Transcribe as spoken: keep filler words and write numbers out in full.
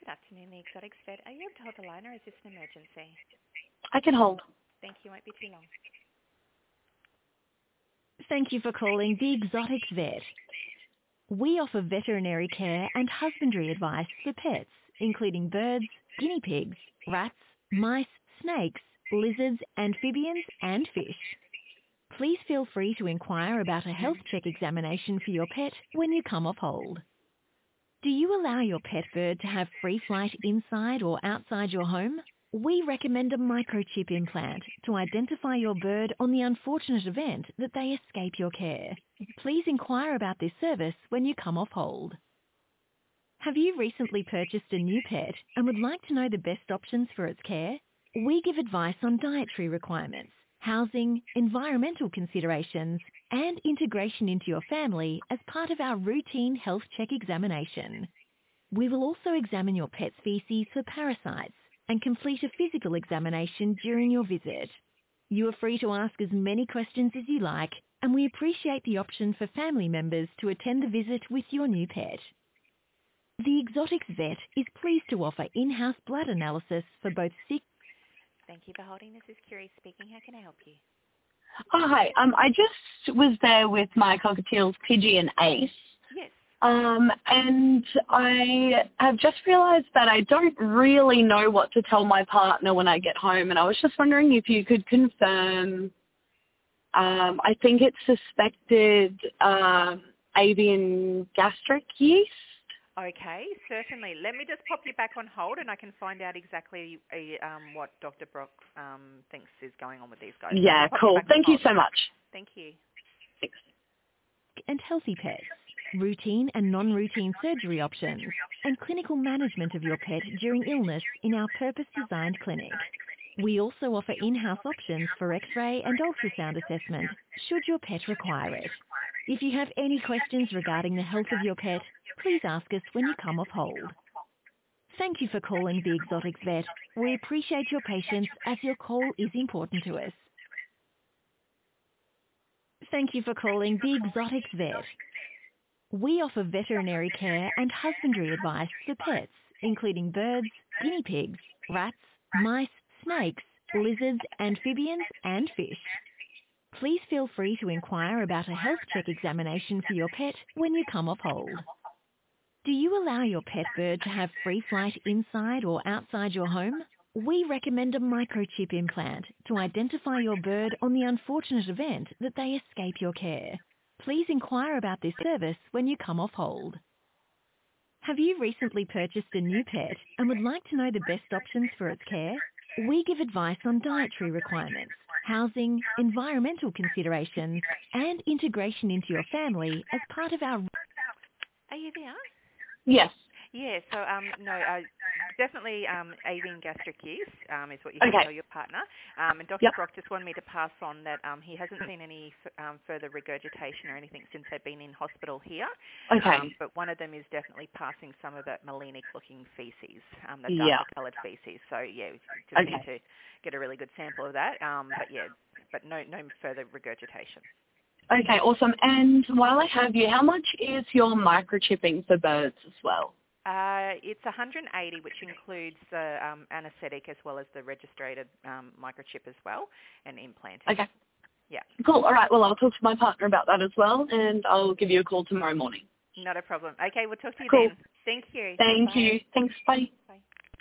Good afternoon, the Exotics Vet. Are you able to hold the line or is this an emergency? I can hold. Thank you. Won't be too long. Thank you for calling the Exotics Vet. We offer veterinary care and husbandry advice for pets, including birds, guinea pigs, rats, mice, snakes, lizards, amphibians, and fish. Please feel free to inquire about a health check examination for your pet when you come off hold. Do you allow your pet bird to have free flight inside or outside your home? We recommend a microchip implant to identify your bird on the unfortunate event that they escape your care. Please inquire about this service when you come off hold. Have you recently purchased a new pet and would like to know the best options for its care? We give advice on dietary requirements, housing, environmental considerations, and integration into your family as part of our routine health check examination. We will also examine your pet's feces for parasites and complete a physical examination during your visit. You are free to ask as many questions as you like, and we appreciate the option for family members to attend the visit with your new pet. The Exotics Vet is pleased to offer in-house blood analysis for both sick... Thank you for holding. This is Curie speaking. How can I help you? Oh, hi. Um, I just was there with my cockatiels, Pidgey and Ace. Yes. Um, and I have just realised that I don't really know what to tell my partner when I get home, and I was just wondering if you could confirm, um, I think it's suspected um, avian gastric yeast. Okay, certainly. Let me just pop you back on hold and I can find out exactly uh, um, what Doctor Brock um, thinks is going on with these guys. Yeah, cool. Thank you so much. Thank you. Thanks. and healthy pets, routine and non-routine surgery options, and clinical management of your pet during illness in our purpose-designed clinic. We also offer in-house options for X-ray and ultrasound assessment should your pet require it. If you have any questions regarding the health of your pet, please ask us when you come off hold. Thank you for calling the Exotics Vet. We appreciate your patience as your call is important to us. Thank you for calling the Exotics Vet. We offer veterinary care and husbandry advice for pets, including birds, guinea pigs, rats, mice, snakes, lizards, amphibians, and fish. Please feel free to inquire about a health check examination for your pet when you come off hold. Do you allow your pet bird to have free flight inside or outside your home? We recommend a microchip implant to identify your bird on the unfortunate event that they escape your care. Please inquire about this service when you come off hold. Have you recently purchased a new pet and would like to know the best options for its care? We give advice on dietary requirements, housing, environmental considerations, and integration into your family as part of our... Are you there? Yes. Yeah, so um, no, uh, definitely um, avian gastric yeast um, is what you Okay. can tell your partner. Um, and Doctor Yep. Brock just wanted me to pass on that um, he hasn't seen any f- um, further regurgitation or anything since they've been in hospital here. Okay. Um, but one of them is definitely passing some of that melenic-looking feces, um, the Yeah. darker-coloured feces. So, yeah, we just Okay. need to get a really good sample of that. Um, but, yeah, but no, no further regurgitation. Okay, awesome. And while I have you, how much is your microchipping for birds as well? Uh, it's one hundred eighty, which includes the um, anaesthetic as well as the registered um, microchip as well, and implanting. Okay. Yeah. Cool. All right. Well, I'll talk to my partner about that as well, and I'll give you a call tomorrow morning. Not a problem. Okay, we'll talk to you Cool. then. Thank you. Thank Bye. you. Thanks. Bye.